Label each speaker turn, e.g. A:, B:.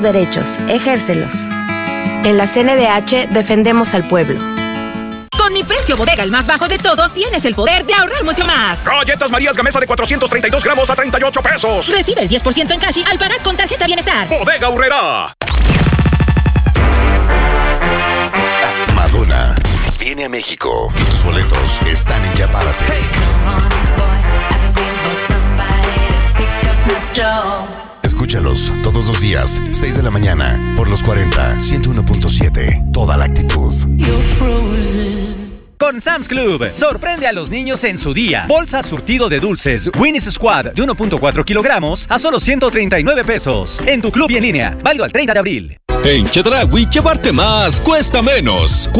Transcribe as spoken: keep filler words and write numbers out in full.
A: Derechos, ejércelos. En la C N D H defendemos al pueblo.
B: Con mi precio bodega, el más bajo de todos, tienes el poder de ahorrar mucho más.
C: Galletas Marías Gamesa de cuatrocientos treinta y dos gramos a treinta y ocho pesos.
B: Recibe el diez por ciento en cash al pagar con tarjeta Bienestar.
C: Bodega Aurrerá.
D: Madonna viene a México. Tus boletos están en Ya Párate. Escúchalos todos los días, seis de la mañana, por los cuarenta, ciento uno punto siete. Toda la actitud.
E: Con Sam's Club, sorprende a los niños en su día. Bolsa surtido de dulces Winnie's Squad de uno punto cuatro kilogramos a solo ciento treinta y nueve pesos. En tu club y en línea, válido al treinta de abril.
F: En Chedraui, llevarte más cuesta menos.